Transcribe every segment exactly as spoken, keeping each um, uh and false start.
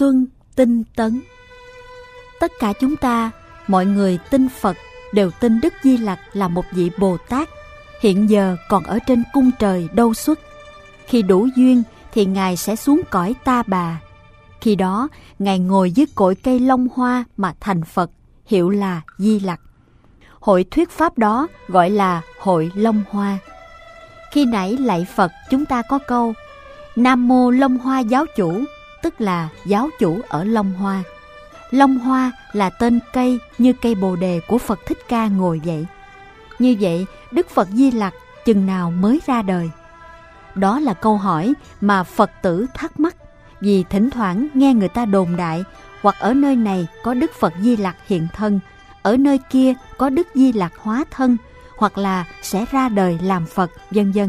xuân tinh tấn. Tất cả chúng ta, mọi người tin Phật đều tin Đức Di Lặc là một vị Bồ Tát, hiện giờ còn ở trên cung trời Đâu Xuất. Khi đủ duyên thì Ngài sẽ xuống cõi Ta Bà. Khi đó, Ngài ngồi dưới cội cây Long Hoa mà thành Phật, hiệu là Di Lặc. Hội thuyết pháp đó gọi là Hội Long Hoa. Khi nãy lạy Phật chúng ta có câu Nam Mô Long Hoa Giáo Chủ, tức là giáo chủ ở Long Hoa. Long Hoa là tên cây như cây Bồ Đề của Phật Thích Ca ngồi vậy. Như vậy, Đức Phật Di Lặc chừng nào mới ra đời? Đó là câu hỏi mà Phật tử thắc mắc, vì thỉnh thoảng nghe người ta đồn đại hoặc ở nơi này có Đức Phật Di Lặc hiện thân, ở nơi kia có Đức Di Lặc hóa thân, hoặc là sẽ ra đời làm Phật, vân vân.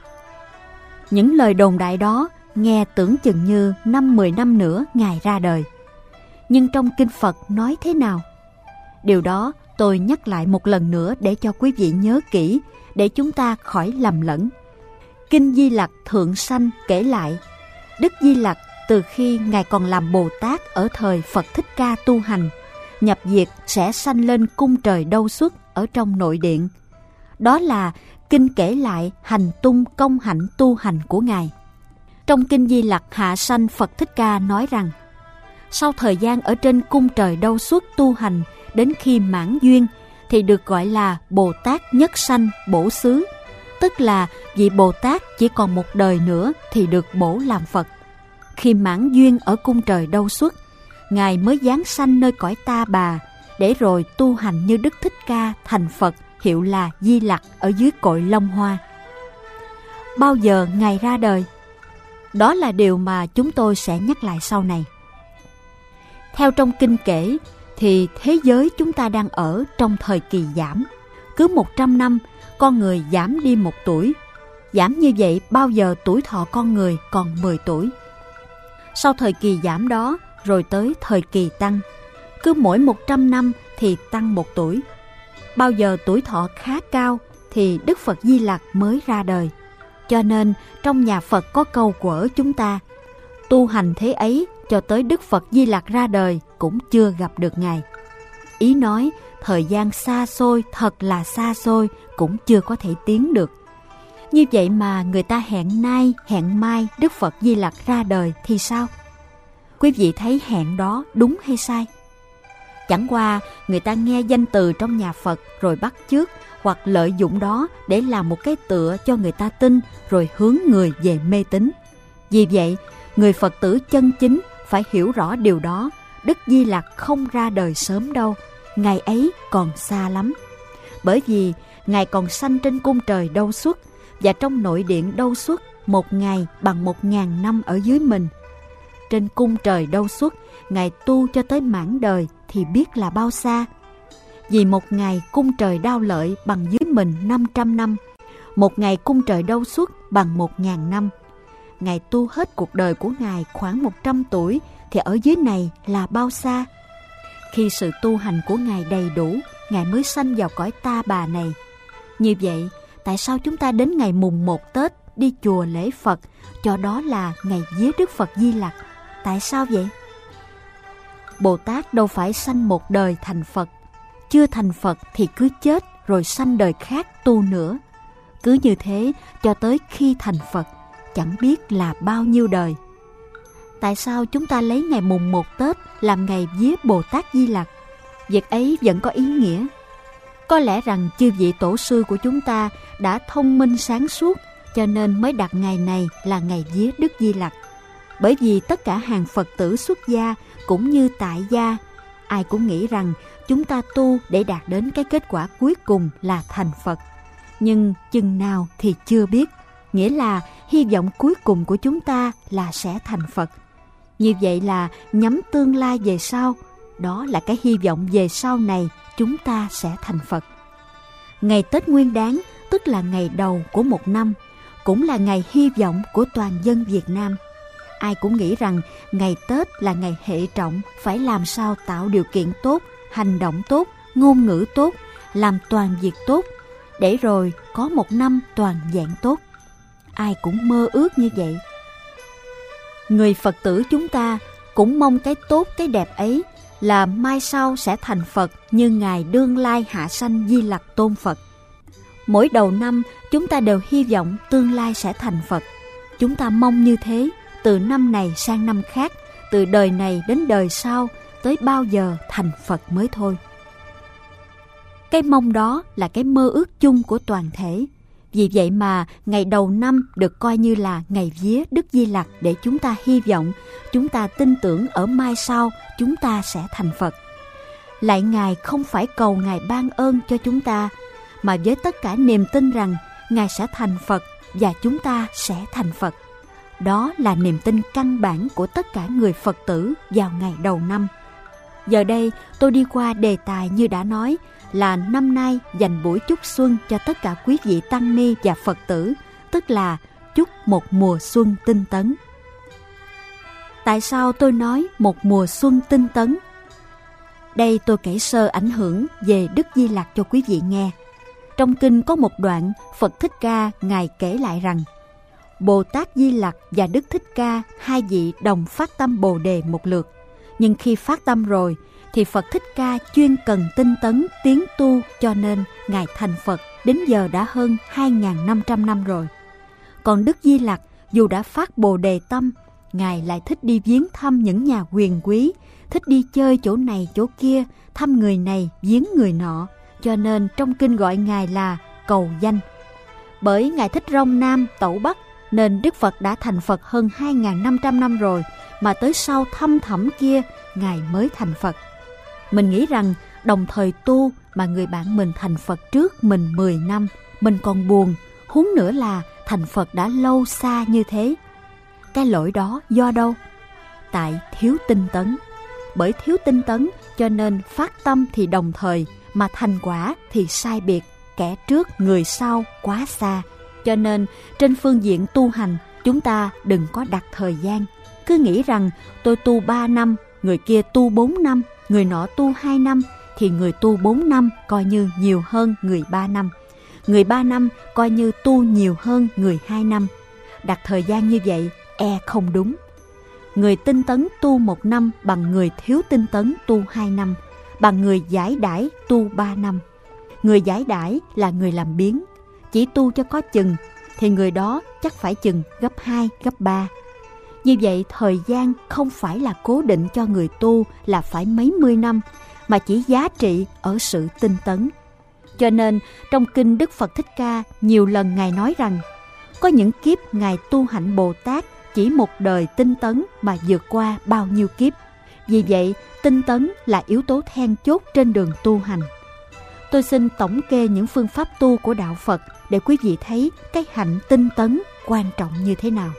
Những lời đồn đại đó nghe tưởng chừng như năm mười năm nữa Ngài ra đời. Nhưng trong Kinh Phật nói thế nào? Điều đó tôi nhắc lại một lần nữa để cho quý vị nhớ kỹ, để chúng ta khỏi lầm lẫn. Kinh Di Lặc Thượng Sanh kể lại, Đức Di Lặc từ khi Ngài còn làm Bồ Tát ở thời Phật Thích Ca tu hành, nhập diệt sẽ sanh lên cung trời Đâu Xuất ở trong nội điện. Đó là kinh kể lại hành tung công hạnh tu hành của Ngài. Trong Kinh Di Lặc Hạ Sanh Phật Thích Ca nói rằng, sau thời gian ở trên cung trời Đâu Xuất tu hành, đến khi mãn duyên thì được gọi là Bồ Tát Nhất Sanh Bổ Xứ, tức là vị Bồ Tát chỉ còn một đời nữa thì được bổ làm Phật. Khi mãn duyên ở cung trời Đâu Xuất, Ngài mới giáng sanh nơi cõi Ta Bà, để rồi tu hành như Đức Thích Ca thành Phật, hiệu là Di Lặc ở dưới cội Long Hoa. Bao giờ Ngài ra đời? Đó là điều mà chúng tôi sẽ nhắc lại sau này. Theo trong kinh kể, thì thế giới chúng ta đang ở trong thời kỳ giảm. Cứ một trăm năm, con người giảm đi một tuổi. Giảm như vậy bao giờ tuổi thọ con người còn mười tuổi. Sau thời kỳ giảm đó, rồi tới thời kỳ tăng. Cứ mỗi một trăm năm thì tăng một tuổi. Bao giờ tuổi thọ khá cao thì Đức Phật Di Lặc mới ra đời. Cho nên trong nhà Phật có câu của chúng ta, tu hành thế ấy cho tới Đức Phật Di Lặc ra đời cũng chưa gặp được Ngài. Ý nói thời gian xa xôi, thật là xa xôi, cũng chưa có thể tiến được. Như vậy mà người ta hẹn nay, hẹn mai Đức Phật Di Lặc ra đời thì sao? Quý vị thấy hẹn đó đúng hay sai? Chẳng qua người ta nghe danh từ trong nhà Phật rồi bắt chước hoặc lợi dụng đó để làm một cái tựa cho người ta tin, rồi hướng người về mê tín. Vì vậy, người Phật tử chân chính phải hiểu rõ điều đó. Đức Di Lặc không ra đời sớm đâu, Ngài ấy còn xa lắm. Bởi vì Ngài còn sanh trên cung trời Đâu Xuất, và trong nội điện Đâu Xuất một ngày bằng một ngàn năm ở dưới mình. Trên cung trời Đâu Xuất, Ngài tu cho tới mãn đời thì biết là bao xa. Vì một ngày cung trời Đao Lợi bằng dưới mình năm trăm năm, một ngày cung trời Đâu Xuất bằng một ngàn năm. Ngài tu hết cuộc đời của Ngài khoảng một trăm tuổi thì ở dưới này là bao xa? Khi sự tu hành của Ngài đầy đủ, Ngài mới sanh vào cõi Ta Bà này. Như vậy, tại sao chúng ta đến ngày mùng một Tết đi chùa lễ Phật, cho đó là ngày vía Đức Phật Di Lặc? Tại sao vậy? Bồ Tát đâu phải sanh một đời thành Phật. Chưa thành Phật thì cứ chết rồi sanh đời khác tu nữa. Cứ như thế cho tới khi thành Phật, chẳng biết là bao nhiêu đời. Tại sao chúng ta lấy ngày mùng một Tết làm ngày vía Bồ Tát Di Lặc? Việc ấy vẫn có ý nghĩa. Có lẽ rằng chư vị tổ sư của chúng ta đã thông minh sáng suốt, cho nên mới đặt ngày này là ngày vía Đức Di Lặc. Bởi vì tất cả hàng Phật tử xuất gia cũng như tại gia, ai cũng nghĩ rằng chúng ta tu để đạt đến cái kết quả cuối cùng là thành Phật. Nhưng chừng nào thì chưa biết, nghĩa là hy vọng cuối cùng của chúng ta là sẽ thành Phật. Như vậy là nhắm tương lai về sau, đó là cái hy vọng về sau này chúng ta sẽ thành Phật. Ngày Tết Nguyên Đán, tức là ngày đầu của một năm, cũng là ngày hy vọng của toàn dân Việt Nam. Ai cũng nghĩ rằng ngày Tết là ngày hệ trọng, phải làm sao tạo điều kiện tốt, hành động tốt, ngôn ngữ tốt, làm toàn việc tốt, để rồi có một năm toàn vẹn tốt. Ai cũng mơ ước như vậy. Người Phật tử chúng ta cũng mong cái tốt cái đẹp ấy là mai sau sẽ thành Phật như Ngài Đương Lai Hạ Sanh Di Lặc Tôn Phật. Mỗi đầu năm chúng ta đều hy vọng tương lai sẽ thành Phật. Chúng ta mong như thế từ năm này sang năm khác, từ đời này đến đời sau, tới bao giờ thành Phật mới thôi. Cái mong đó là cái mơ ước chung của toàn thể. Vì vậy mà ngày đầu năm được coi như là ngày vía Đức Di Lặc để chúng ta hy vọng, chúng ta tin tưởng ở mai sau chúng ta sẽ thành Phật. Lại Ngài không phải cầu Ngài ban ơn cho chúng ta, mà với tất cả niềm tin rằng Ngài sẽ thành Phật và chúng ta sẽ thành Phật. Đó là niềm tin căn bản của tất cả người Phật tử vào ngày đầu năm. Giờ đây tôi đi qua đề tài như đã nói là năm nay dành buổi chúc xuân cho tất cả quý vị tăng ni và Phật tử, tức là chúc một mùa xuân tinh tấn. Tại sao tôi nói một mùa xuân tinh tấn? Đây tôi kể sơ ảnh hưởng về Đức Di Lặc cho quý vị nghe. Trong kinh có một đoạn Phật Thích Ca Ngài kể lại rằng Bồ Tát Di Lặc và Đức Thích Ca hai vị đồng phát tâm Bồ Đề một lượt. Nhưng khi phát tâm rồi thì Phật Thích Ca chuyên cần tinh tấn tiến tu, cho nên Ngài thành Phật đến giờ đã hơn hai nghìn năm trăm năm rồi. Còn Đức Di Lặc dù đã phát Bồ Đề tâm, Ngài lại thích đi viếng thăm những nhà quyền quý, thích đi chơi chỗ này chỗ kia, thăm người này viếng người nọ, cho nên trong kinh gọi Ngài là cầu danh. Bởi Ngài thích rong Nam tẩu Bắc nên Đức Phật đã thành Phật hơn hai nghìn năm trăm năm rồi, mà tới sau thăm thẳm kia Ngài mới thành Phật. Mình nghĩ rằng đồng thời tu mà người bạn mình thành Phật trước mình mười năm, mình còn buồn, huống nữa là thành Phật đã lâu xa như thế. Cái lỗi đó do đâu? Tại thiếu tinh tấn. Bởi thiếu tinh tấn cho nên phát tâm thì đồng thời, mà thành quả thì sai biệt, kẻ trước người sau quá xa. Cho nên trên phương diện tu hành, chúng ta đừng có đặt thời gian. Cứ nghĩ rằng tôi tu ba năm, người kia tu bốn năm, người nọ tu hai năm, thì người tu bốn năm coi như nhiều hơn người ba năm. Người ba năm coi như tu nhiều hơn người hai năm. Đặt thời gian như vậy e không đúng. Người tinh tấn tu một năm bằng người thiếu tinh tấn tu hai năm, bằng người giải đãi tu ba năm. Người giải đãi là người làm biếng, chỉ tu cho có chừng, thì người đó chắc phải chừng gấp hai, gấp ba. Như vậy thời gian không phải là cố định cho người tu là phải mấy mươi năm, mà chỉ giá trị ở sự tinh tấn. Cho nên trong kinh Đức Phật Thích Ca nhiều lần Ngài nói rằng có những kiếp Ngài tu hạnh Bồ Tát chỉ một đời tinh tấn mà vượt qua bao nhiêu kiếp. Vì vậy tinh tấn là yếu tố then chốt trên đường tu hành. Tôi xin tổng kê những phương pháp tu của Đạo Phật để quý vị thấy cái hạnh tinh tấn quan trọng như thế nào.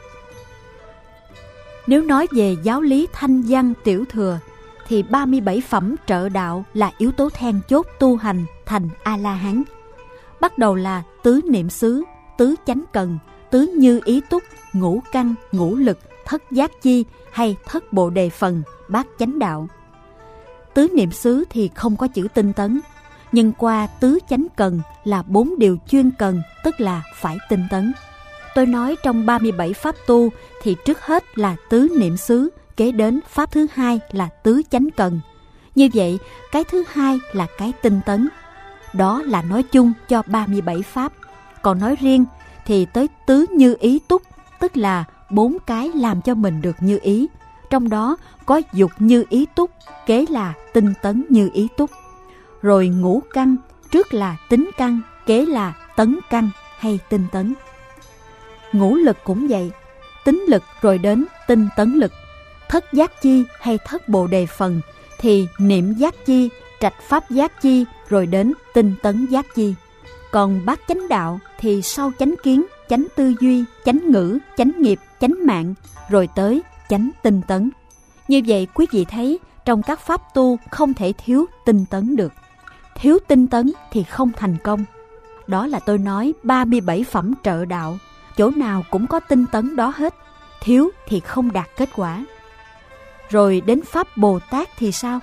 Nếu nói về giáo lý thanh văn tiểu thừa thì ba mươi bảy phẩm trợ đạo là yếu tố then chốt tu hành thành A-la-hán. Bắt đầu là tứ niệm xứ, tứ chánh cần, tứ như ý túc, ngũ căn, ngũ lực, thất giác chi hay thất bộ đề phần, bát chánh đạo. Tứ niệm xứ thì không có chữ tinh tấn, nhưng qua tứ chánh cần là bốn điều chuyên cần, tức là phải tinh tấn. Tôi nói trong ba mươi bảy pháp tu thì trước hết là tứ niệm xứ, kế đến pháp thứ hai là tứ chánh cần. Như vậy cái thứ hai là cái tinh tấn. Đó là nói chung cho ba mươi bảy pháp. Còn nói riêng thì tới tứ như ý túc, tức là bốn cái làm cho mình được như ý. Trong đó có dục như ý túc, kế là tinh tấn như ý túc. Rồi ngũ căn, trước là tính căn, kế là tấn căn hay tinh tấn. Ngũ lực cũng vậy, tính lực rồi đến tinh tấn lực. Thất giác chi hay thất bồ đề phần thì niệm giác chi, trạch pháp giác chi rồi đến tinh tấn giác chi. Còn bát chánh đạo thì sau chánh kiến, chánh tư duy, chánh ngữ, chánh nghiệp, chánh mạng rồi tới chánh tinh tấn. Như vậy quý vị thấy trong các pháp tu không thể thiếu tinh tấn được. Thiếu tinh tấn thì không thành công. Đó là tôi nói ba mươi bảy phẩm trợ đạo, chỗ nào cũng có tinh tấn đó hết. Thiếu thì không đạt kết quả. Rồi đến pháp Bồ Tát thì sao?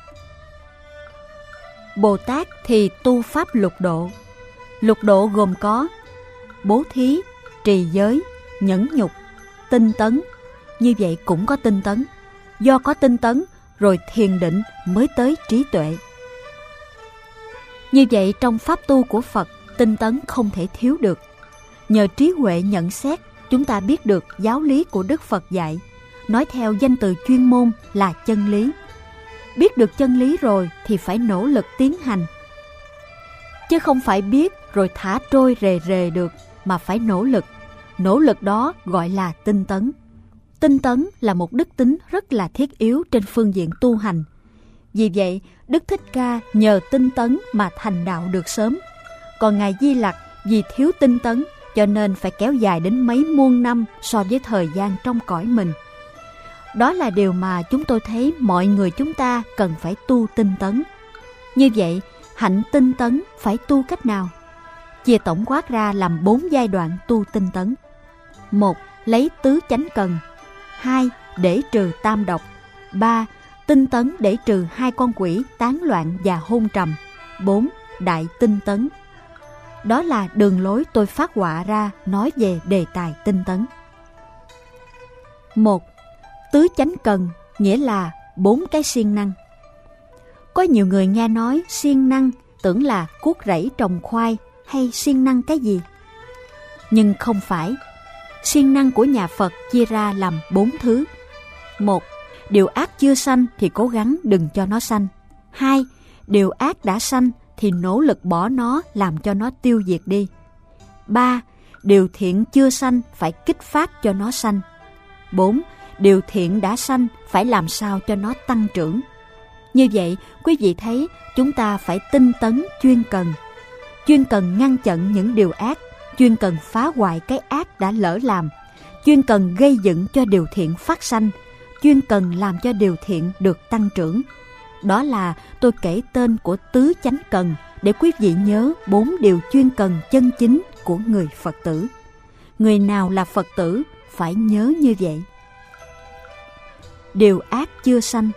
Bồ Tát thì tu pháp lục độ. Lục độ gồm có bố thí, trì giới, nhẫn nhục, tinh tấn. Như vậy cũng có tinh tấn. do có tinh tấn rồi thiền định mới tới trí tuệ. Như vậy trong pháp tu của Phật, tinh tấn không thể thiếu được. Nhờ trí huệ nhận xét, chúng ta biết được giáo lý của Đức Phật dạy, nói theo danh từ chuyên môn là chân lý. Biết được chân lý rồi thì phải nỗ lực tiến hành, chứ không phải biết rồi thả trôi rề rề được, mà phải nỗ lực. Nỗ lực đó gọi là tinh tấn. Tinh tấn là một đức tính rất là thiết yếu trên phương diện tu hành. Vì vậy, Đức Thích Ca nhờ tinh tấn mà thành đạo được sớm. Còn Ngài Di Lặc vì thiếu tinh tấn cho nên phải kéo dài đến mấy muôn năm so với thời gian trong cõi mình. Đó là điều mà chúng tôi thấy mọi người chúng ta cần phải tu tinh tấn. Như vậy, hạnh tinh tấn phải tu cách nào? Chia tổng quát ra làm bốn giai đoạn tu tinh tấn. Một, lấy tứ chánh cần. Hai, để trừ tam độc. Ba, tinh tấn để trừ hai con quỷ tán loạn và hôn trầm. Bốn, đại tinh tấn. Đó là đường lối tôi phát họa ra nói về đề tài tinh tấn. Một, tứ chánh cần nghĩa là bốn cái siêng năng. Có nhiều người nghe nói siêng năng tưởng là cuốc rẫy trồng khoai hay siêng năng cái gì. Nhưng không phải. Siêng năng của nhà Phật chia ra làm bốn thứ. Một, điều ác chưa sanh thì cố gắng đừng cho nó sanh. Hai, điều ác đã sanh thì nỗ lực bỏ nó làm cho nó tiêu diệt đi. Ba, điều thiện chưa sanh phải kích phát cho nó sanh. Bốn, điều thiện đã sanh phải làm sao cho nó tăng trưởng. Như vậy, quý vị thấy chúng ta phải tinh tấn chuyên cần. Chuyên cần ngăn chặn những điều ác, chuyên cần phá hoại cái ác đã lỡ làm, chuyên cần gây dựng cho điều thiện phát sanh, chuyên cần làm cho điều thiện được tăng trưởng. Đó là tôi kể tên của tứ chánh cần để quý vị nhớ bốn điều chuyên cần chân chính của người Phật tử. Người nào là Phật tử phải nhớ như vậy. Điều ác chưa sanh.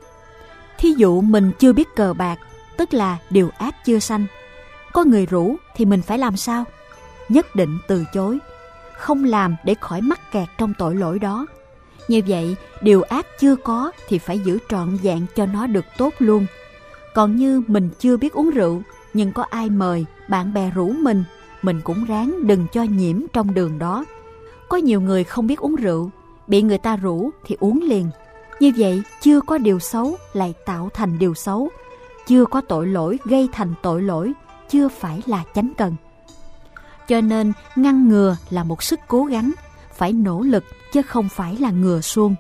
Thí dụ mình chưa biết cờ bạc, tức là điều ác chưa sanh. Có người rủ thì mình phải làm sao? Nhất định từ chối, không làm để khỏi mắc kẹt trong tội lỗi đó. Như vậy, điều ác chưa có thì phải giữ trọn vẹn cho nó được tốt luôn. Còn như mình chưa biết uống rượu, nhưng có ai mời, bạn bè rủ mình, mình cũng ráng đừng cho nhiễm trong đường đó. Có nhiều người không biết uống rượu, bị người ta rủ thì uống liền. Như vậy, chưa có điều xấu lại tạo thành điều xấu, chưa có tội lỗi gây thành tội lỗi, chưa phải là chánh cần. Cho nên, ngăn ngừa là một sức cố gắng, phải nỗ lực chứ không phải là ngừa suông.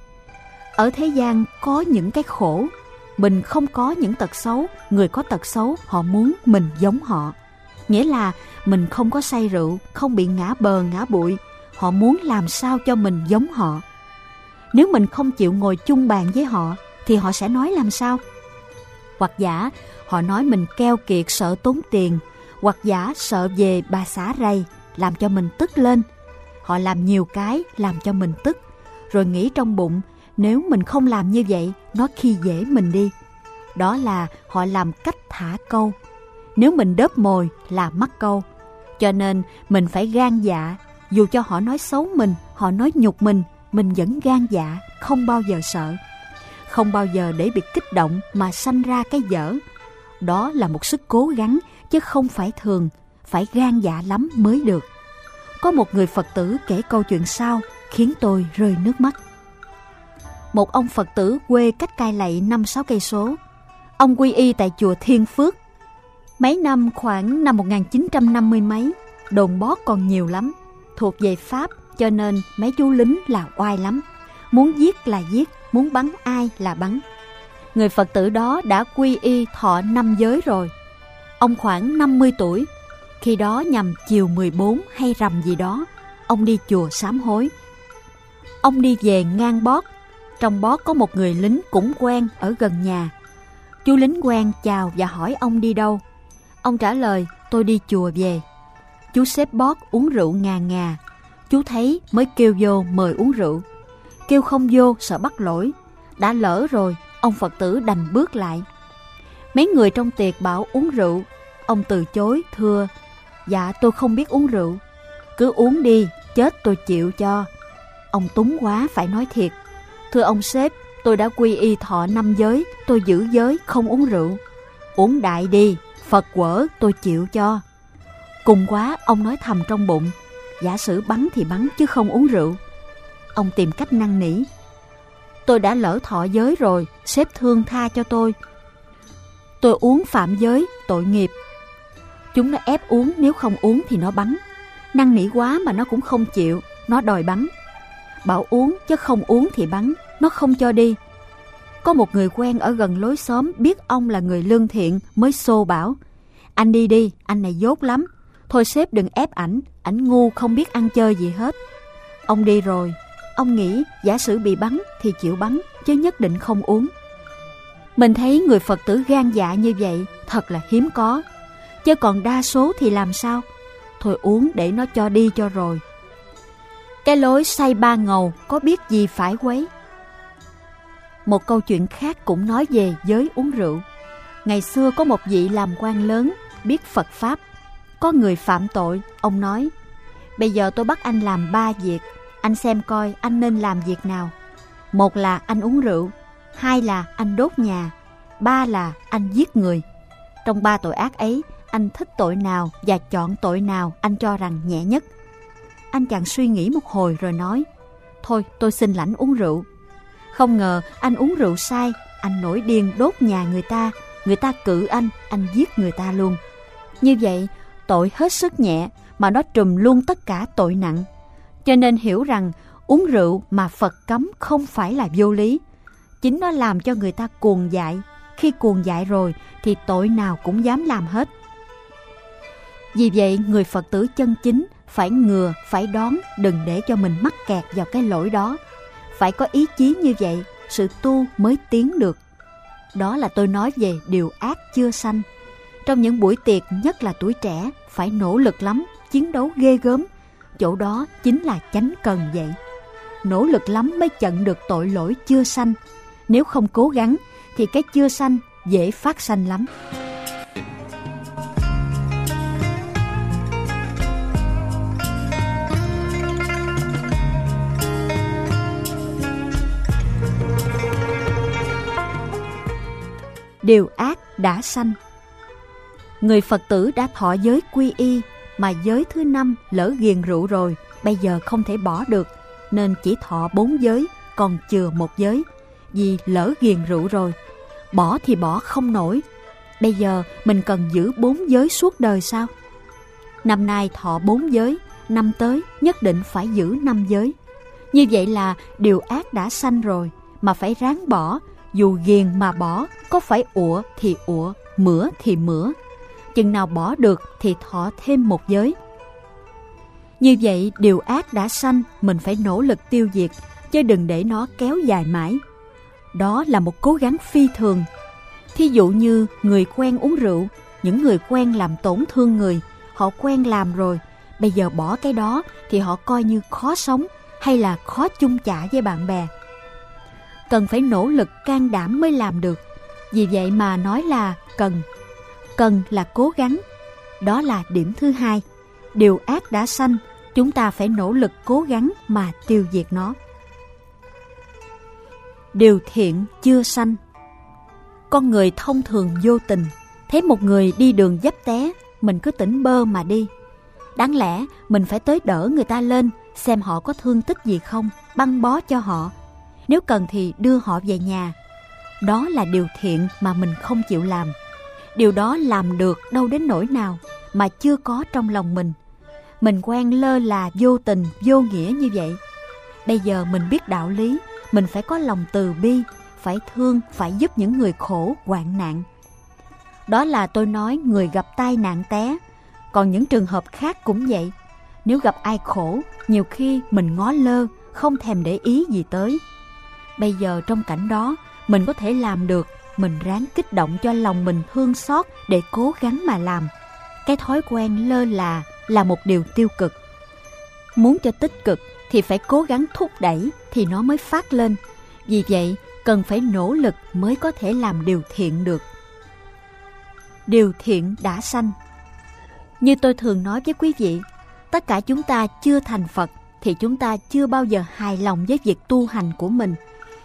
Ở thế gian có những cái khổ, mình không có những tật xấu, người có tật xấu họ muốn mình giống họ. Nghĩa là mình không có say rượu, không bị ngã bờ ngã bụi, họ muốn làm sao cho mình giống họ. Nếu mình không chịu ngồi chung bàn với họ thì họ sẽ nói làm sao? Hoặc giả họ nói mình keo kiệt sợ tốn tiền, hoặc giả sợ về bà xã rầy làm cho mình tức lên. Họ làm nhiều cái làm cho mình tức, rồi nghĩ trong bụng nếu mình không làm như vậy nó khi dễ mình đi. Đó là họ làm cách thả câu. Nếu mình đớp mồi là mắc câu. Cho nên mình phải gan dạ, dù cho họ nói xấu mình, họ nói nhục mình, mình vẫn gan dạ, không bao giờ sợ, không bao giờ để bị kích động mà sanh ra cái dở. Đó là một sức cố gắng chứ không phải thường, phải gan dạ lắm mới được. Có một người Phật tử kể câu chuyện sau khiến tôi rơi nước mắt. Một ông Phật tử quê cách Cai Lậy năm sáu cây số. Ông quy y tại chùa Thiên Phước. Mấy năm khoảng năm một nghìn chín trăm năm mươi mấy, đồn bót còn nhiều lắm, thuộc về Pháp, cho nên mấy chú lính là oai lắm. Muốn giết là giết, muốn bắn ai là bắn. Người Phật tử đó đã quy y thọ năm giới rồi. Ông khoảng năm mươi tuổi. Khi đó nhằm chiều mười bốn hay rằm gì đó, ông đi chùa sám hối. Ông đi về ngang bót. Trong bót có một người lính cũng quen ở gần nhà. Chú lính quen chào và hỏi ông đi đâu. Ông trả lời, tôi đi chùa về. Chú xếp bót uống rượu ngà ngà. Chú thấy mới kêu vô mời uống rượu. Kêu không vô sợ bắt lỗi. Đã lỡ rồi, ông Phật tử đành bước lại. Mấy người trong tiệc bảo uống rượu. Ông từ chối thưa, dạ tôi không biết uống rượu. Cứ uống đi, chết tôi chịu cho. Ông túng quá phải nói thiệt, thưa ông sếp, Tôi đã quy y thọ năm giới, tôi giữ giới không uống rượu. Uống đại đi, Phật quở tôi chịu cho. Cùng quá, ông nói thầm trong bụng, giả sử bắn thì bắn chứ không uống rượu. Ông tìm cách năn nỉ. Tôi đã lỡ thọ giới rồi, sếp thương tha cho tôi. Tôi uống phạm giới, tội nghiệp. Chúng nó ép uống, nếu không uống thì nó bắn. Năn nỉ quá mà nó cũng không chịu, nó đòi bắn. Bảo uống chứ không uống thì bắn, nó không cho đi. Có một người quen ở gần lối xóm biết ông là người lương thiện mới xô bảo, anh đi đi, anh này dốt lắm. Thôi sếp đừng ép ảnh, ảnh ngu không biết ăn chơi gì hết. Ông đi rồi, ông nghĩ giả sử bị bắn thì chịu bắn, chứ nhất định không uống. Mình thấy người Phật tử gan dạ như vậy thật là hiếm có. Chứ còn đa số thì làm sao? Thôi uống để nó cho đi cho rồi. Cái lối say ba ngầu có biết gì phải quấy. Một câu chuyện khác cũng nói về giới uống rượu. Ngày xưa có một vị làm quan lớn, biết Phật Pháp. Có người phạm tội, ông nói, bây giờ tôi bắt anh làm ba việc. Anh xem coi anh nên làm việc nào. Một là anh uống rượu, hai là anh đốt nhà, ba là anh giết người. Trong ba tội ác ấy, anh thích tội nào và chọn tội nào anh cho rằng nhẹ nhất. Anh chàng suy nghĩ một hồi rồi nói, thôi tôi xin lãnh uống rượu. Không ngờ anh uống rượu sai, anh nổi điên đốt nhà người ta, người ta cự anh, anh giết người ta luôn. Như vậy, tội hết sức nhẹ mà nó trùm luôn tất cả tội nặng. Cho nên hiểu rằng uống rượu mà Phật cấm không phải là vô lý. Chính nó làm cho người ta cuồng dại. Khi cuồng dại rồi thì tội nào cũng dám làm hết. Vì vậy người Phật tử chân chính phải ngừa, phải đón, đừng để cho mình mắc kẹt vào cái lỗi đó. Phải có ý chí như vậy, sự tu mới tiến được. Đó là tôi nói về điều ác chưa sanh. Trong những buổi tiệc, nhất là tuổi trẻ, phải nỗ lực lắm, chiến đấu ghê gớm. Chỗ đó chính là chánh cần vậy. Nỗ lực lắm mới chặn được tội lỗi chưa sanh. Nếu không cố gắng thì cái chưa sanh dễ phát sanh lắm. Điều ác đã sanh. Người Phật tử đã thọ giới quy y, mà giới thứ năm lỡ ghiền rượu rồi, bây giờ không thể bỏ được, nên chỉ thọ bốn giới, còn chừa một giới. Vì lỡ ghiền rượu rồi, bỏ thì bỏ không nổi. Bây giờ mình cần giữ bốn giới suốt đời sao? Năm nay thọ bốn giới, năm tới nhất định phải giữ năm giới. Như vậy là điều ác đã sanh rồi, mà phải ráng bỏ. Dù ghiền mà bỏ, có phải ụa thì ụa, mửa thì mửa. Chừng nào bỏ được thì thọ thêm một giới. Như vậy điều ác đã sanh, mình phải nỗ lực tiêu diệt, chứ đừng để nó kéo dài mãi. Đó là một cố gắng phi thường. Thí dụ như người quen uống rượu, những người quen làm tổn thương người, họ quen làm rồi, bây giờ bỏ cái đó thì họ coi như khó sống hay là khó chung chạ với bạn bè. Cần phải nỗ lực can đảm mới làm được. Vì vậy mà nói là cần. Cần là cố gắng. Đó là điểm thứ hai. Điều ác đã sanh, chúng ta phải nỗ lực cố gắng mà tiêu diệt nó. Điều thiện chưa sanh. Con người thông thường vô tình, thấy một người đi đường dấp té, mình cứ tỉnh bơ mà đi. Đáng lẽ mình phải tới đỡ người ta lên, xem họ có thương tích gì không, băng bó cho họ. Nếu cần thì đưa họ về nhà. Đó là điều thiện mà mình không chịu làm. Điều đó làm được đâu đến nỗi nào mà chưa có trong lòng mình. Mình quen lơ là vô tình, vô nghĩa như vậy. Bây giờ mình biết đạo lý, mình phải có lòng từ bi, phải thương, phải giúp những người khổ, hoạn nạn. Đó là tôi nói người gặp tai nạn té. Còn những trường hợp khác cũng vậy. Nếu gặp ai khổ, nhiều khi mình ngó lơ, không thèm để ý gì tới. Bây giờ trong cảnh đó, mình có thể làm được, mình ráng kích động cho lòng mình thương xót để cố gắng mà làm. Cái thói quen lơ là là một điều tiêu cực. Muốn cho tích cực thì phải cố gắng thúc đẩy thì nó mới phát lên. Vì vậy, cần phải nỗ lực mới có thể làm điều thiện được. Điều thiện đã sanh. Như tôi thường nói với quý vị, tất cả chúng ta chưa thành Phật thì chúng ta chưa bao giờ hài lòng với việc tu hành của mình.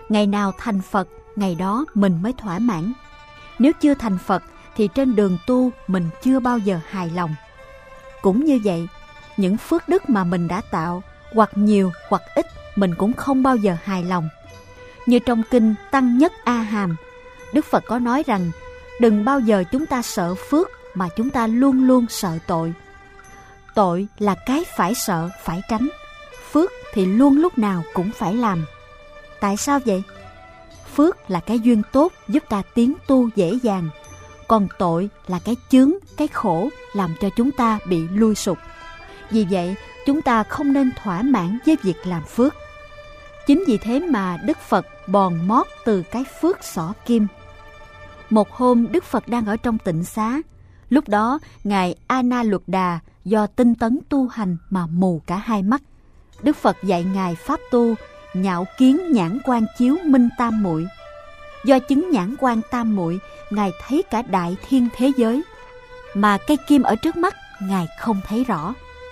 Ngày nào thành Phật, ngày đó mình mới thỏa mãn. Nếu chưa thành Phật thì trên đường tu mình chưa bao giờ hài lòng. Cũng như vậy, những phước đức mà mình đã tạo, hoặc nhiều hoặc ít, mình cũng không bao giờ hài lòng. Như trong kinh Tăng Nhất A Hàm, Đức Phật có nói rằng đừng bao giờ chúng ta sợ phước mà chúng ta luôn luôn sợ tội. Tội là cái phải sợ, phải tránh. Phước thì luôn lúc nào cũng phải làm. Tại sao vậy? Phước là cái duyên tốt giúp ta tiến tu dễ dàng. Còn tội là cái chướng, cái khổ làm cho chúng ta bị lui sụp. Vì vậy, chúng ta không nên thỏa mãn với việc làm phước. Chính vì thế mà Đức Phật bòn mót từ cái phước xỏ kim. Một hôm Đức Phật đang ở trong tịnh xá. Lúc đó Ngài A Na Luật Đà do tinh tấn tu hành mà mù cả hai mắt. Đức Phật dạy Ngài pháp tu nhạo kiến nhãn quan chiếu minh tam muội. Do chứng nhãn quan tam muội, Ngài thấy cả đại thiên thế giới, mà cây kim ở trước mắt Ngài không thấy rõ.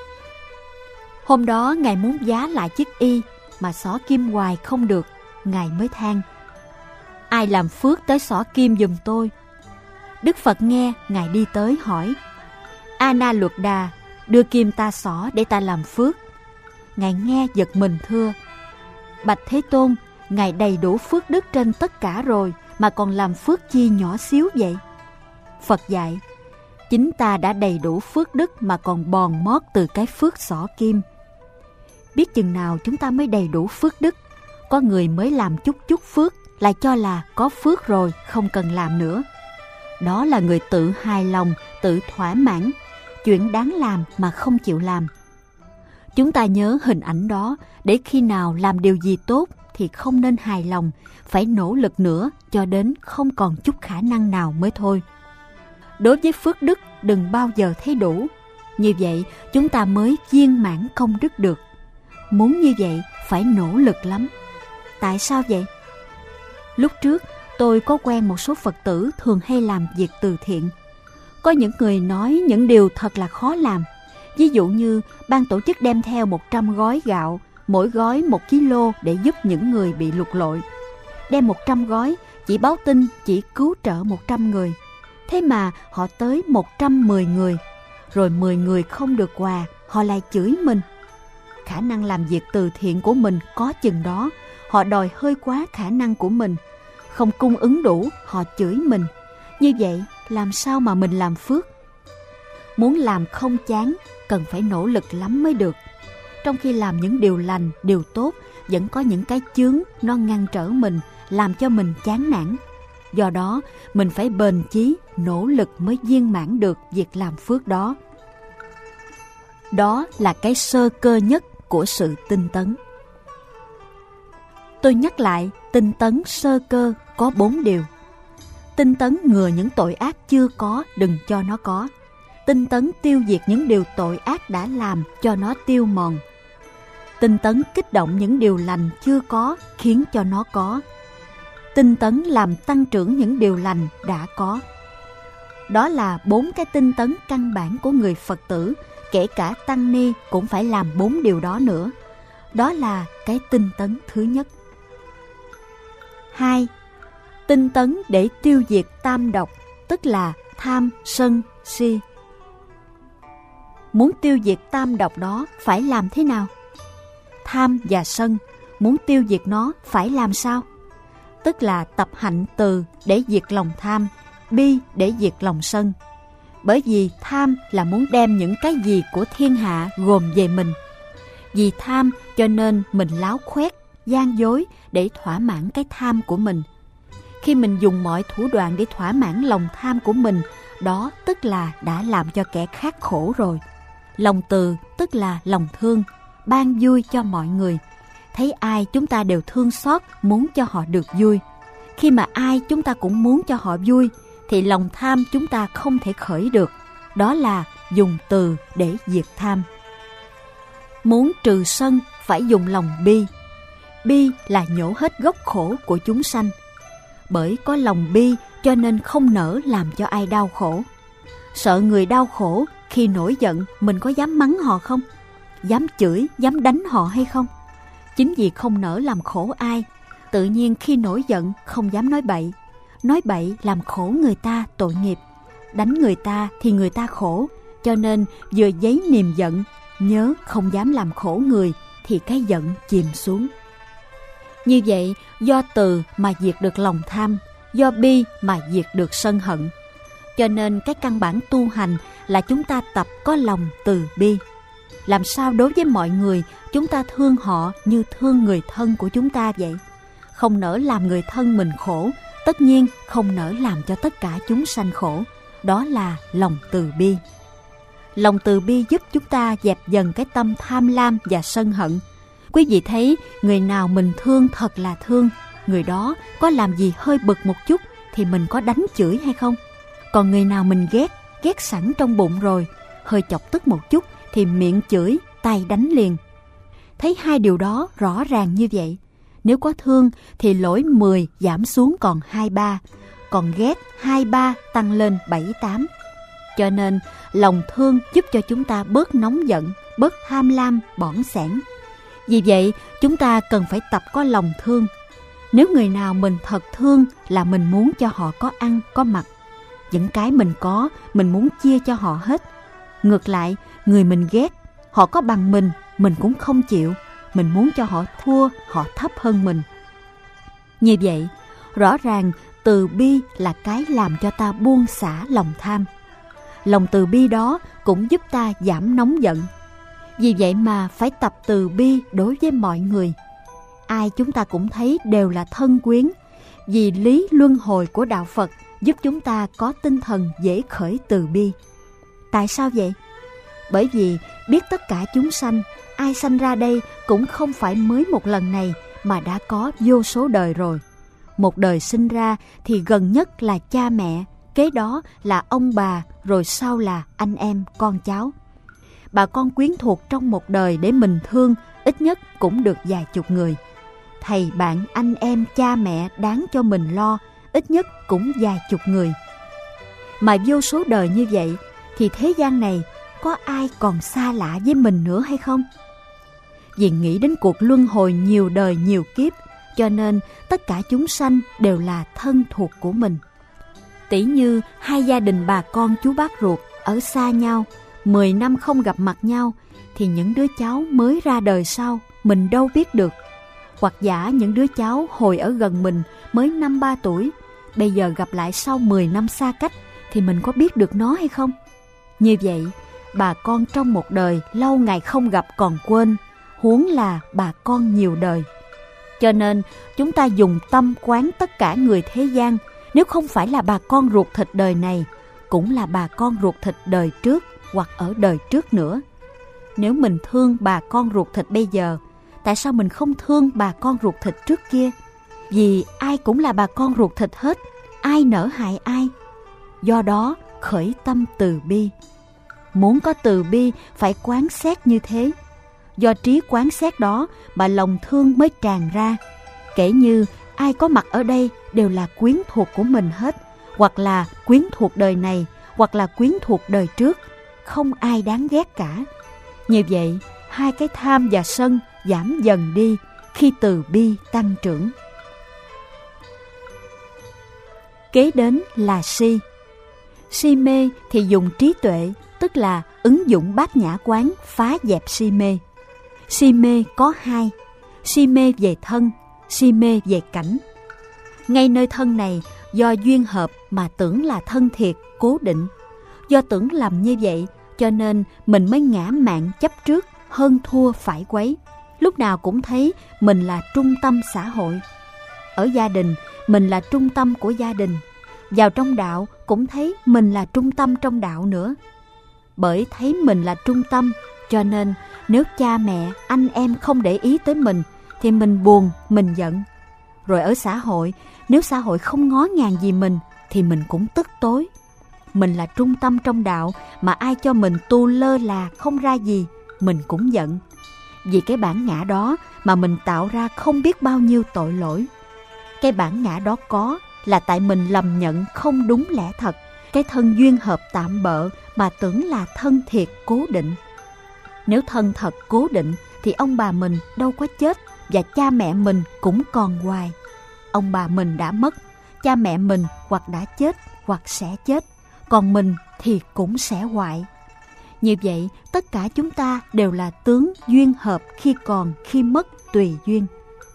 Hôm đó Ngài muốn vá lại chiếc y mà xỏ kim hoài không được. Ngài mới than: ai làm phước tới xỏ kim giùm tôi? Đức Phật nghe, Ngài đi tới hỏi: A Na Luật Đà, đưa kim ta xỏ để ta làm phước. Ngài nghe giật mình thưa: bạch Thế Tôn, Ngài đầy đủ phước đức trên tất cả rồi mà còn làm phước chi nhỏ xíu vậy? Phật dạy: chính ta đã đầy đủ phước đức mà còn bòn mót từ cái phước xỏ kim. Biết chừng nào chúng ta mới đầy đủ phước đức? Có người mới làm chút chút phước lại cho là có phước rồi, không cần làm nữa. Đó là người tự hài lòng, tự thỏa mãn, chuyện đáng làm mà không chịu làm. Chúng ta nhớ hình ảnh đó, để khi nào làm điều gì tốt thì không nên hài lòng, phải nỗ lực nữa cho đến không còn chút khả năng nào mới thôi. Đối với phước đức đừng bao giờ thấy đủ. Như vậy chúng ta mới viên mãn công đức được. Muốn như vậy phải nỗ lực lắm. Tại sao vậy? Lúc trước tôi có quen một số Phật tử thường hay làm việc từ thiện. Có những người nói những điều thật là khó làm. Ví dụ như ban tổ chức đem theo một trăm gói gạo, mỗi gói một ki lô để giúp những người bị lụt lội. Đem một trăm gói, chỉ báo tin chỉ cứu trợ một trăm người. Thế mà họ tới một trăm mười người. Rồi mười người không được quà, họ lại chửi mình. Khả năng làm việc từ thiện của mình có chừng đó, họ đòi hơi quá khả năng của mình. Không cung ứng đủ, họ chửi mình. Như vậy làm sao mà mình làm phước? Muốn làm không chán, cần phải nỗ lực lắm mới được. Trong khi làm những điều lành, điều tốt, vẫn có những cái chướng nó ngăn trở mình, làm cho mình chán nản. Do đó, mình phải bền chí, nỗ lực mới viên mãn được việc làm phước đó. Đó là cái sơ cơ nhất của sự tinh tấn. Tôi nhắc lại, tinh tấn sơ cơ có bốn điều. Tinh tấn ngừa những tội ác chưa có, đừng cho nó có. Tinh tấn tiêu diệt những điều tội ác đã làm, cho nó tiêu mòn. Tinh tấn kích động những điều lành chưa có, khiến cho nó có. Tinh tấn làm tăng trưởng những điều lành đã có. Đó là bốn cái tinh tấn căn bản của người Phật tử, kể cả tăng ni cũng phải làm bốn điều đó nữa. Đó là cái tinh tấn thứ nhất. Hai, tinh tấn để tiêu diệt tam độc, tức là tham, sân, si. Muốn tiêu diệt tam độc đó phải làm thế nào? Tham và sân, muốn tiêu diệt nó phải làm sao? Tức là tập hạnh từ để diệt lòng tham, bi để diệt lòng sân. Bởi vì tham là muốn đem những cái gì của thiên hạ gồm về mình. Vì tham cho nên mình láo khoét, gian dối để thỏa mãn cái tham của mình. Khi mình dùng mọi thủ đoạn để thỏa mãn lòng tham của mình, đó tức là đã làm cho kẻ khác khổ rồi. Lòng từ tức là lòng thương, ban vui cho mọi người. Thấy ai chúng ta đều thương xót, muốn cho họ được vui. Khi mà ai chúng ta cũng muốn cho họ vui, thì lòng tham chúng ta không thể khởi được. Đó là dùng từ để diệt tham. Muốn trừ sân phải dùng lòng bi. Bi là nhổ hết gốc khổ của chúng sanh. Bởi có lòng bi cho nên không nỡ làm cho ai đau khổ. Sợ người đau khổ, khi nổi giận mình có dám mắng họ không? Dám chửi, dám đánh họ hay không? Chính vì không nỡ làm khổ ai, tự nhiên khi nổi giận không dám nói bậy. Nói bậy làm khổ người ta tội nghiệp. Đánh người ta thì người ta khổ. Cho nên vừa dấy niềm giận, nhớ không dám làm khổ người thì cái giận chìm xuống. Như vậy, do từ mà diệt được lòng tham, do bi mà diệt được sân hận. Cho nên cái căn bản tu hành là chúng ta tập có lòng từ bi. Làm sao đối với mọi người chúng ta thương họ như thương người thân của chúng ta vậy. Không nỡ làm người thân mình khổ, tất nhiên không nỡ làm cho tất cả chúng sanh khổ. Đó là lòng từ bi. Lòng từ bi giúp chúng ta dẹp dần cái tâm tham lam và sân hận. Quý vị thấy người nào mình thương thật là thương, người đó có làm gì hơi bực một chút thì mình có đánh chửi hay không? Còn người nào mình ghét, ghét sẵn trong bụng rồi, hơi chọc tức một chút thì miệng chửi, tay đánh liền. Thấy hai điều đó rõ ràng như vậy. Nếu có thương thì lỗi mười giảm xuống còn hai ba, còn ghét hai ba tăng lên bảy tám. Cho nên lòng thương giúp cho chúng ta bớt nóng giận, bớt tham lam, bỏng sẻn. Vì vậy chúng ta cần phải tập có lòng thương. Nếu người nào mình thật thương là mình muốn cho họ có ăn, có mặc. Những cái mình có, mình muốn chia cho họ hết. Ngược lại, người mình ghét, họ có bằng mình, mình cũng không chịu. Mình muốn cho họ thua, họ thấp hơn mình. Như vậy, rõ ràng từ bi là cái làm cho ta buông xả lòng tham. Lòng từ bi đó cũng giúp ta giảm nóng giận. Vì vậy mà phải tập từ bi đối với mọi người. Ai chúng ta cũng thấy đều là thân quyến. Vì lý luân hồi của Đạo Phật giúp chúng ta có tinh thần dễ khởi từ bi. Tại sao vậy? Bởi vì biết tất cả chúng sanh, ai sanh ra đây cũng không phải mới một lần này mà đã có vô số đời rồi. Một đời sinh ra thì gần nhất là cha mẹ, kế đó là ông bà, rồi sau là anh em, con cháu. Bà con quyến thuộc trong một đời để mình thương, ít nhất cũng được vài chục người. Thầy bạn, anh em, cha mẹ đáng cho mình lo, ít nhất cũng vài chục người. Mà vô số đời như vậy, thì thế gian này có ai còn xa lạ với mình nữa hay không? Vì nghĩ đến cuộc luân hồi nhiều đời nhiều kiếp, cho nên tất cả chúng sanh đều là thân thuộc của mình. Tỷ như hai gia đình bà con chú bác ruột ở xa nhau, mười năm không gặp mặt nhau, thì những đứa cháu mới ra đời sau mình đâu biết được. Hoặc giả những đứa cháu hồi ở gần mình mới năm ba tuổi, bây giờ gặp lại sau mười năm xa cách, thì mình có biết được nó hay không? Như vậy, bà con trong một đời lâu ngày không gặp còn quên, huống là bà con nhiều đời. Cho nên chúng ta dùng tâm quán tất cả người thế gian, nếu không phải là bà con ruột thịt đời này, cũng là bà con ruột thịt đời trước hoặc ở đời trước nữa. Nếu mình thương bà con ruột thịt bây giờ, tại sao mình không thương bà con ruột thịt trước kia? Vì ai cũng là bà con ruột thịt hết, ai nỡ hại ai. Do đó khởi tâm từ bi. Muốn có từ bi phải quán xét như thế. Do trí quán xét đó mà lòng thương mới tràn ra. Kể như ai có mặt ở đây đều là quyến thuộc của mình hết, hoặc là quyến thuộc đời này, hoặc là quyến thuộc đời trước, không ai đáng ghét cả. Như vậy, hai cái tham và sân giảm dần đi khi từ bi tăng trưởng. Kế đến là si. Si mê thì dùng trí tuệ, tức là ứng dụng bát nhã quán phá dẹp si mê. Si mê có hai: si mê về thân, si mê về cảnh. Ngay nơi thân này, do duyên hợp mà tưởng là thân thiệt, cố định. Do tưởng lầm như vậy, cho nên mình mới ngã mạn chấp trước, hơn thua phải quấy. Lúc nào cũng thấy mình là trung tâm xã hội. Ở gia đình, mình là trung tâm của gia đình. Vào trong đạo cũng thấy mình là trung tâm trong đạo nữa. Bởi thấy mình là trung tâm, cho nên nếu cha mẹ, anh em không để ý tới mình, thì mình buồn, mình giận. Rồi ở xã hội, nếu xã hội không ngó ngàng gì mình, thì mình cũng tức tối. Mình là trung tâm trong đạo, mà ai cho mình tu lơ là không ra gì, mình cũng giận. Vì cái bản ngã đó mà mình tạo ra không biết bao nhiêu tội lỗi. Cái bản ngã đó có là tại mình lầm nhận không đúng lẽ thật. Cái thân duyên hợp tạm bợ mà tưởng là thân thiệt cố định. Nếu thân thật cố định thì ông bà mình đâu có chết, và cha mẹ mình cũng còn hoài. ông bà mình đã mất, cha mẹ mình hoặc đã chết hoặc sẽ chết, còn mình thì cũng sẽ hoại. Như vậy, tất cả chúng ta đều là tướng duyên hợp, khi còn khi mất tùy duyên.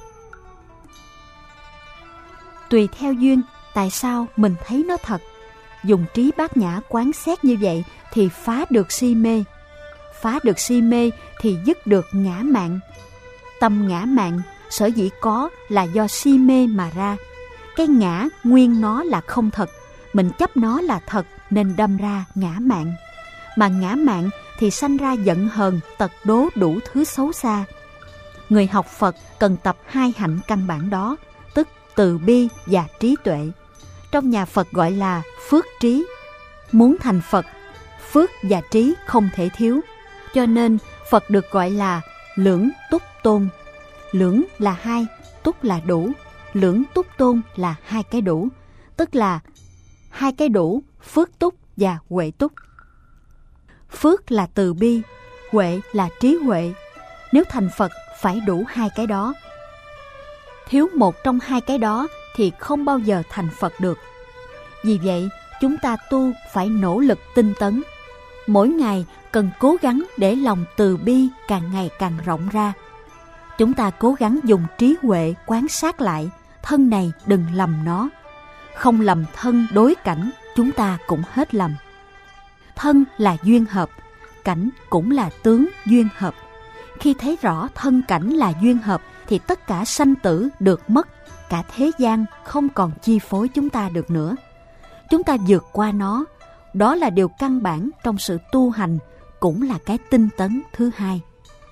Tùy theo duyên, tại sao mình thấy nó thật? Dùng trí bát nhã quán xét như vậy thì phá được si mê. Phá được si mê thì dứt được ngã mạn. Tâm ngã mạn sở dĩ có là do si mê mà ra. Cái ngã nguyên nó là không thật, mình chấp nó là thật nên đâm ra ngã mạn. Mà ngã mạn thì sanh ra giận hờn, tật đố đủ thứ xấu xa. Người học Phật cần tập hai hạnh căn bản đó, tức từ bi và trí tuệ. Trong nhà Phật gọi là phước trí. Muốn thành Phật, phước và trí không thể thiếu. Cho nên Phật được gọi là lưỡng túc tôn. Lưỡng là hai, túc là đủ. Lưỡng túc tôn là hai cái đủ, tức là hai cái đủ, phước túc và huệ túc. Phước là từ bi, huệ là trí huệ. Nếu thành Phật phải đủ hai cái đó. Thiếu một trong hai cái đó thì không bao giờ thành Phật được. Vì vậy, chúng ta tu phải nỗ lực tinh tấn. Mỗi ngày cần cố gắng để lòng từ bi càng ngày càng rộng ra. Chúng ta cố gắng dùng trí huệ quan sát lại, thân này đừng lầm nó. Không lầm thân đối cảnh, chúng ta cũng hết lầm. Thân là duyên hợp, cảnh cũng là tướng duyên hợp. Khi thấy rõ thân cảnh là duyên hợp thì tất cả sanh tử được mất, cả thế gian không còn chi phối chúng ta được nữa. Chúng ta vượt qua nó, đó là điều căn bản trong sự tu hành, cũng là cái tinh tấn thứ hai.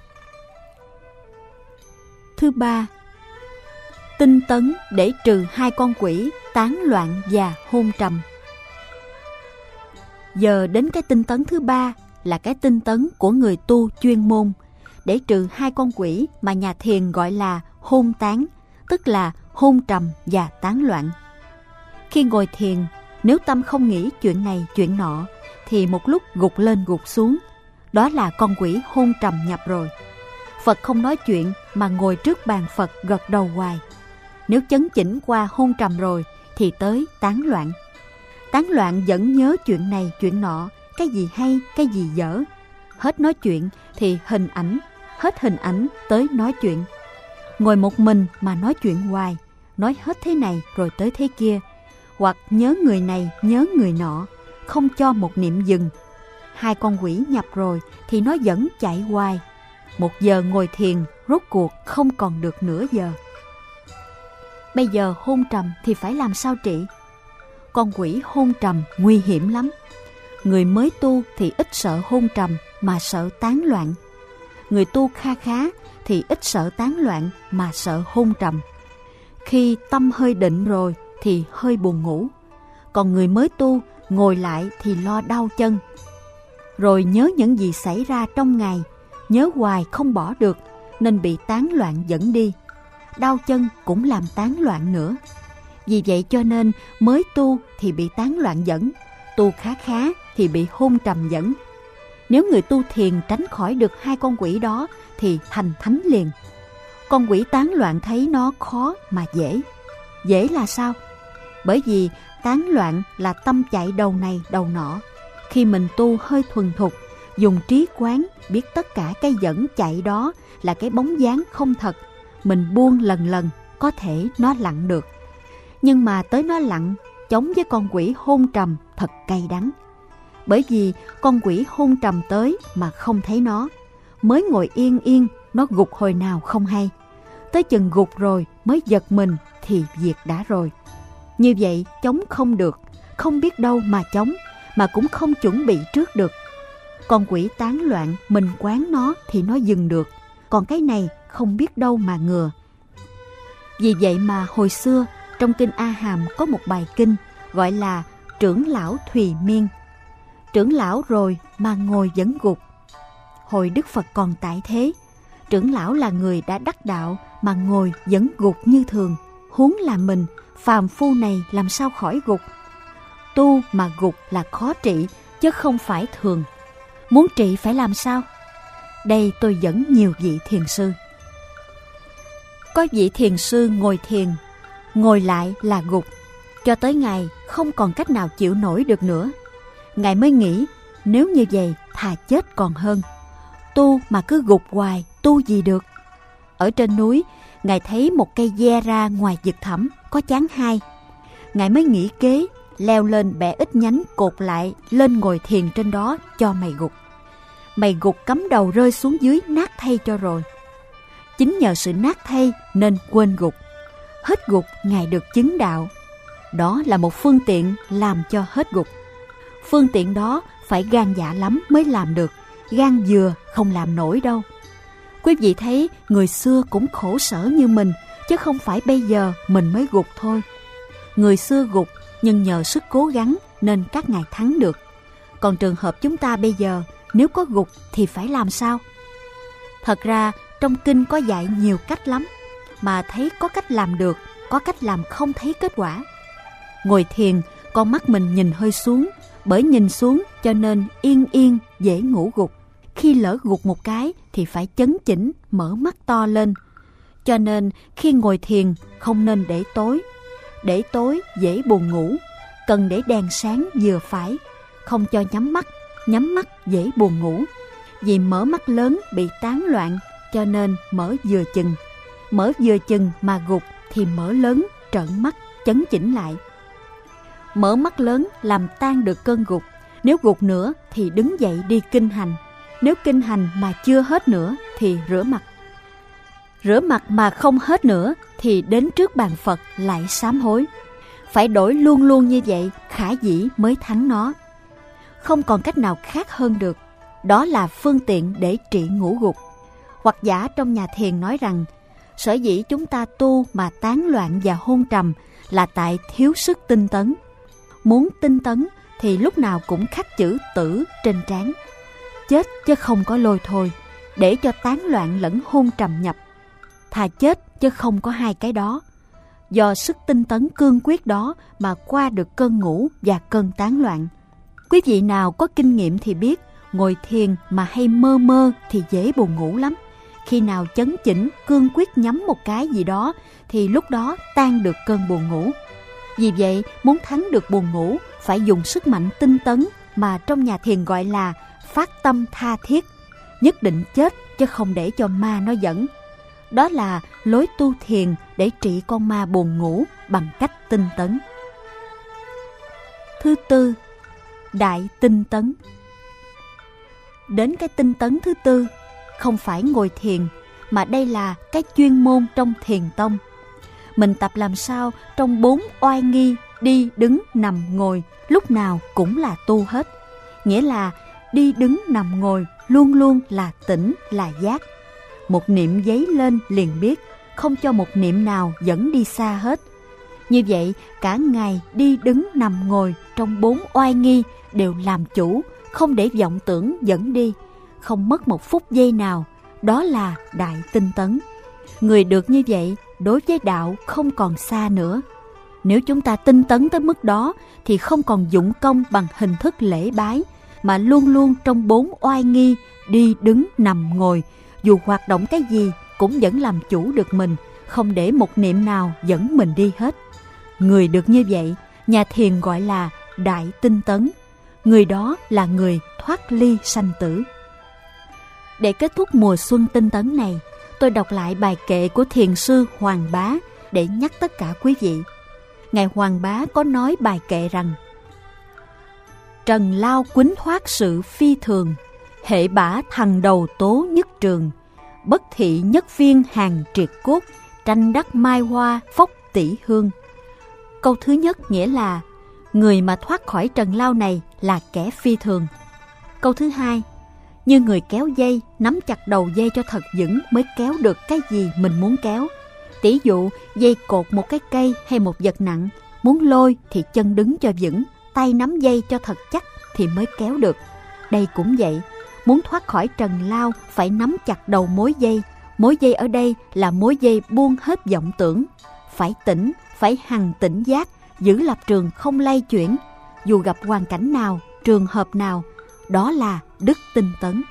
Thứ ba, tinh tấn để trừ hai con quỷ tán loạn và hôn trầm. Giờ đến cái tinh tấn thứ ba là cái tinh tấn của người tu chuyên môn, để trừ hai con quỷ mà nhà thiền gọi là hôn tán, tức là hôn trầm và tán loạn. Khi ngồi thiền, nếu tâm không nghĩ chuyện này chuyện nọ, thì một lúc gục lên gục xuống, đó là con quỷ hôn trầm nhập rồi. Phật không nói chuyện mà ngồi trước bàn Phật gật đầu hoài. Nếu chấn chỉnh qua hôn trầm rồi thì tới tán loạn. Tán loạn vẫn nhớ chuyện này chuyện nọ, cái gì hay cái gì dở. Hết nói chuyện thì hình ảnh, hết hình ảnh tới nói chuyện. Ngồi một mình mà nói chuyện hoài, nói hết thế này rồi tới thế kia, hoặc nhớ người này nhớ người nọ, không cho một niệm dừng. Hai con quỷ nhập rồi thì nó vẫn chạy hoài. Một giờ ngồi thiền rốt cuộc không còn được nửa giờ. Bây giờ hôn trầm thì phải làm sao trị? Con quỷ hôn trầm nguy hiểm lắm. Người mới tu thì ít sợ hôn trầm mà sợ tán loạn. Người tu kha khá thì ít sợ tán loạn mà sợ hôn trầm. Khi tâm hơi định rồi thì hơi buồn ngủ. Còn người mới tu ngồi lại thì lo đau chân. Rồi nhớ những gì xảy ra trong ngày, nhớ hoài không bỏ được nên bị tán loạn dẫn đi. Đau chân cũng làm tán loạn nữa. Vì vậy cho nên mới tu thì bị tán loạn dẫn, tu khá khá thì bị hôn trầm dẫn. Nếu người tu thiền tránh khỏi được hai con quỷ đó thì thành thánh liền. Con quỷ tán loạn thấy nó khó mà dễ. Dễ là sao? Bởi vì tán loạn là tâm chạy đầu này đầu nọ. Khi mình tu hơi thuần thục, dùng trí quán biết tất cả cái dẫn chạy đó là cái bóng dáng không thật, mình buông lần lần có thể nó lặng được. Nhưng mà tới nó lặng chống với con quỷ hôn trầm thật cay đắng. Bởi vì con quỷ hôn trầm tới mà không thấy nó, mới ngồi yên yên nó gục hồi nào không hay. Tới chừng gục rồi mới giật mình thì việc đã rồi. Như vậy chống không được, không biết đâu mà chống, mà cũng không chuẩn bị trước được. Con quỷ tán loạn mình quán nó thì nó dừng được, còn cái này không biết đâu mà ngừa. Vì vậy mà hồi xưa trong kinh A Hàm có một bài kinh gọi là trưởng lão Thùy Miên. Trưởng lão rồi mà ngồi vẫn gục. Hồi Đức Phật còn tại thế, trưởng lão là người đã đắc đạo mà ngồi vẫn gục như thường, huống là mình phàm phu này làm sao khỏi gục. Tu mà gục là khó trị chứ không phải thường. Muốn trị phải làm sao? Đây tôi dẫn nhiều vị thiền sư. Có vị thiền sư ngồi thiền, ngồi lại là gục, cho tới ngày không còn cách nào chịu nổi được nữa. Ngài mới nghĩ nếu như vậy thà chết còn hơn. Tu mà cứ gục hoài, tu gì được. Ở trên núi, Ngài thấy một cây ve ra ngoài vực thẳm, có chán hai. Ngài mới nghĩ kế, leo lên bẻ ít nhánh cột lại, lên ngồi thiền trên đó cho mày gục. Mày gục cắm đầu rơi xuống dưới nát thay cho rồi. Chính nhờ sự nát thay nên quên gục. Hết gục Ngài được chứng đạo. Đó là một phương tiện làm cho hết gục. Phương tiện đó phải gan dạ lắm mới làm được, gan dừa không làm nổi đâu. Quý vị thấy người xưa cũng khổ sở như mình, chứ không phải bây giờ mình mới gục thôi. Người xưa gục nhưng nhờ sức cố gắng nên các ngài thắng được. Còn trường hợp chúng ta bây giờ, nếu có gục thì phải làm sao? Thật ra trong kinh có dạy nhiều cách lắm, mà thấy có cách làm được, có cách làm không thấy kết quả. Ngồi thiền, con mắt mình nhìn hơi xuống, bởi nhìn xuống cho nên yên yên dễ ngủ gục. Khi lỡ gục một cái thì phải chấn chỉnh, mở mắt to lên. Cho nên khi ngồi thiền không nên để tối. Để tối dễ buồn ngủ, cần để đèn sáng vừa phải, không cho nhắm mắt, nhắm mắt dễ buồn ngủ. Vì mở mắt lớn bị tán loạn, cho nên mở vừa chừng. Mở vừa chừng mà gục thì mở lớn, trợn mắt, chấn chỉnh lại. Mở mắt lớn làm tan được cơn gục. Nếu gục nữa thì đứng dậy đi kinh hành. Nếu kinh hành mà chưa hết nữa thì rửa mặt. Rửa mặt mà không hết nữa thì đến trước bàn Phật lại sám hối. Phải đổi luôn luôn như vậy, khả dĩ mới thắng nó. Không còn cách nào khác hơn được. Đó là phương tiện để trị ngũ gục. Hoặc giả trong nhà thiền nói rằng, sở dĩ chúng ta tu mà tán loạn và hôn trầm là tại thiếu sức tinh tấn. Muốn tinh tấn thì lúc nào cũng khắc chữ tử trên trán. Chết chứ không có lôi thôi, để cho tán loạn lẫn hôn trầm nhập. Thà chết chứ không có hai cái đó. Do sức tinh tấn cương quyết đó mà qua được cơn ngủ và cơn tán loạn. Quý vị nào có kinh nghiệm thì biết, ngồi thiền mà hay mơ mơ thì dễ buồn ngủ lắm. Khi nào chấn chỉnh, cương quyết nhắm một cái gì đó thì lúc đó tan được cơn buồn ngủ. Vì vậy, muốn thắng được buồn ngủ phải dùng sức mạnh tinh tấn mà trong nhà thiền gọi là phát tâm tha thiết. Nhất định chết chứ không để cho ma nó dẫn. Đó là lối tu thiền để trị con ma buồn ngủ bằng cách tinh tấn. Thứ tư, đại tinh tấn. Đến cái tinh tấn thứ tư, không phải ngồi thiền, mà đây là cái chuyên môn trong thiền tông. Mình tập làm sao trong bốn oai nghi đi, đứng, nằm, ngồi lúc nào cũng là tu hết. Nghĩa là đi, đứng, nằm, ngồi luôn luôn là tỉnh, là giác. Một niệm giấy lên liền biết, không cho một niệm nào dẫn đi xa hết. Như vậy, cả ngày đi, đứng, nằm, ngồi trong bốn oai nghi đều làm chủ, không để vọng tưởng dẫn đi, không mất một phút giây nào. Đó là đại tinh tấn. Người được như vậy, đối với đạo không còn xa nữa. Nếu chúng ta tinh tấn tới mức đó, thì không còn dụng công bằng hình thức lễ bái, mà luôn luôn trong bốn oai nghi, đi, đứng, nằm, ngồi, dù hoạt động cái gì cũng vẫn làm chủ được mình, không để một niệm nào dẫn mình đi hết. Người được như vậy, nhà thiền gọi là đại tinh tấn. Người đó là người thoát ly sanh tử. Để kết thúc mùa xuân tinh tấn này, tôi đọc lại bài kệ của thiền sư Hoàng Bá để nhắc tất cả quý vị. Ngài Hoàng Bá có nói bài kệ rằng: Trần lao quýnh thoát sự phi thường, hệ bả thằng đầu tố nhất trường, bất thị nhất viên hàng triệt cốt, tranh đắc mai hoa phốc tỷ hương. Câu thứ nhất nghĩa là người mà thoát khỏi trần lao này là kẻ phi thường. Câu thứ hai, như người kéo dây, nắm chặt đầu dây cho thật vững mới kéo được cái gì mình muốn kéo. Tỷ dụ dây cột một cái cây hay một vật nặng, muốn lôi thì chân đứng cho vững, tay nắm dây cho thật chắc thì mới kéo được. Đây cũng vậy, muốn thoát khỏi trần lao phải nắm chặt đầu mối dây. Mối dây ở đây là mối dây buông hết vọng tưởng. Phải tỉnh, phải hằng tỉnh giác, giữ lập trường không lay chuyển, dù gặp hoàn cảnh nào, trường hợp nào. Đó là đức tinh tấn.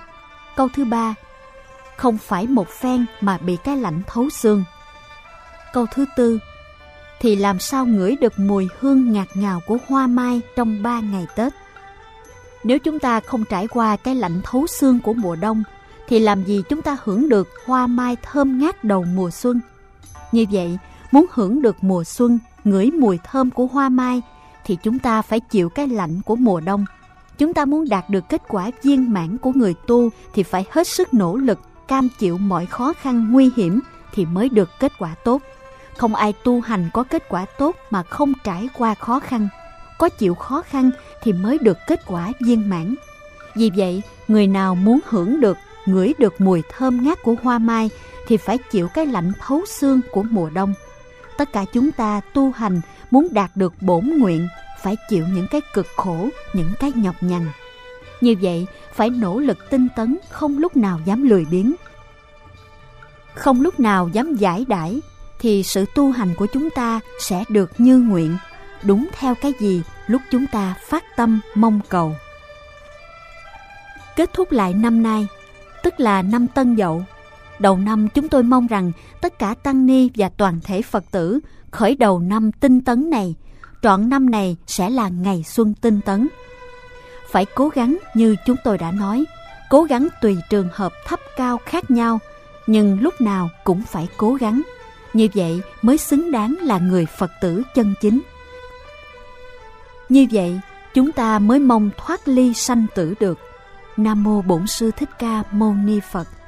Câu thứ ba, không phải một phen mà bị cái lạnh thấu xương. câu thứ tư, thì làm sao ngửi được mùi hương ngạt ngào của hoa mai trong ba ngày Tết? Nếu chúng ta không trải qua cái lạnh thấu xương của mùa đông, thì làm gì chúng ta hưởng được hoa mai thơm ngát đầu mùa xuân? Như vậy, muốn hưởng được mùa xuân, ngửi mùi thơm của hoa mai, thì chúng ta phải chịu cái lạnh của mùa đông. Chúng ta muốn đạt được kết quả viên mãn của người tu thì phải hết sức nỗ lực, cam chịu mọi khó khăn nguy hiểm thì mới được kết quả tốt. Không ai tu hành có kết quả tốt mà không trải qua khó khăn. Có chịu khó khăn thì mới được kết quả viên mãn. Vì vậy, người nào muốn hưởng được, ngửi được mùi thơm ngát của hoa mai thì phải chịu cái lạnh thấu xương của mùa đông. Tất cả chúng ta tu hành muốn đạt được bổn nguyện phải chịu những cái cực khổ, những cái nhọc nhằn. Như vậy, phải nỗ lực tinh tấn, không lúc nào dám lười biếng. Không lúc nào dám giải đãi, thì sự tu hành của chúng ta sẽ được như nguyện, đúng theo cái gì lúc chúng ta phát tâm mong cầu. Kết thúc lại năm nay, tức là năm Tân Dậu. Đầu năm chúng tôi mong rằng tất cả tăng ni và toàn thể Phật tử khởi đầu năm tinh tấn này, trọn năm này sẽ là ngày xuân tinh tấn. Phải cố gắng như chúng tôi đã nói, cố gắng tùy trường hợp thấp cao khác nhau, nhưng lúc nào cũng phải cố gắng. Như vậy mới xứng đáng là người Phật tử chân chính. Như vậy chúng ta mới mong thoát ly sanh tử được. Nam mô Bổn Sư Thích Ca Mâu Ni Phật.